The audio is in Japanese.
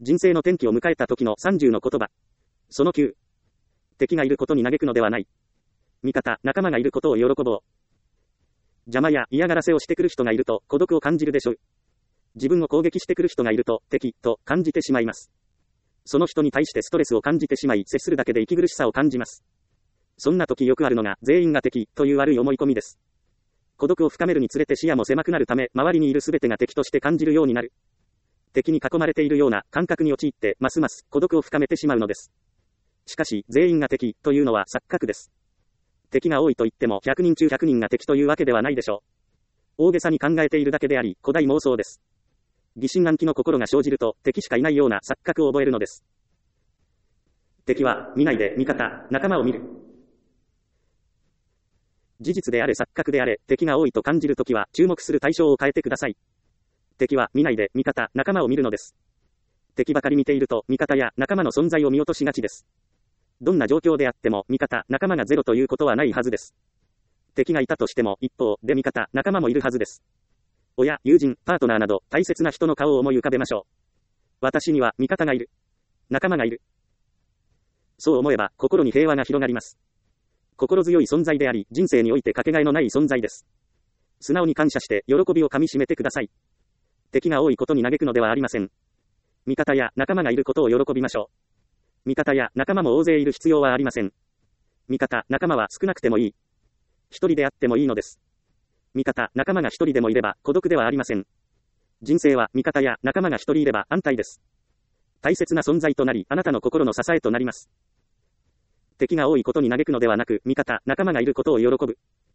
人生の転機を迎えた時の30の言葉。その9。敵がいることに嘆くのではない。味方、仲間がいることを喜ぼう。邪魔や嫌がらせをしてくる人がいると孤独を感じるでしょう。自分を攻撃してくる人がいると敵と感じてしまいます。その人に対してストレスを感じてしまい、接するだけで息苦しさを感じます。そんな時よくあるのが全員が敵という悪い思い込みです。孤独を深めるにつれて視野も狭くなるため、周りにいるすべてが敵として感じるようになる。敵に囲まれているような感覚に陥って、ますます孤独を深めてしまうのです。しかし、全員が敵というのは錯覚です。敵が多いと言っても100人中100人が敵というわけではないでしょう。大げさに考えているだけであり、古代妄想です。疑心暗鬼の心が生じると、敵しかいないような錯覚を覚えるのです。敵は、見ないで味方、仲間を見る。事実であれ錯覚であれ、敵が多いと感じるときは、注目する対象を変えてください。敵は、見ないで味方、仲間を見るのです。敵ばかり見ていると、味方や仲間の存在を見落としがちです。どんな状況であっても、味方、仲間がゼロということはないはずです。敵がいたとしても、一方で味方、仲間もいるはずです。親、友人、パートナーなど、大切な人の顔を思い浮かべましょう。私には、味方がいる。仲間がいる。そう思えば、心に平和が広がります。心強い存在であり、人生においてかけがえのない存在です。素直に感謝して、喜びをかみしめてください。敵が多いことに嘆くのではありません。味方や仲間がいることを喜びましょう。味方や仲間も大勢いる必要はありません。味方、仲間は少なくてもいい。一人であってもいいのです。味方、仲間が一人でもいれば孤独ではありません。人生は味方や仲間が一人いれば安泰です。大切な存在となり、あなたの心の支えとなります。敵が多いことに嘆くのではなく、味方、仲間がいることを喜ぶ。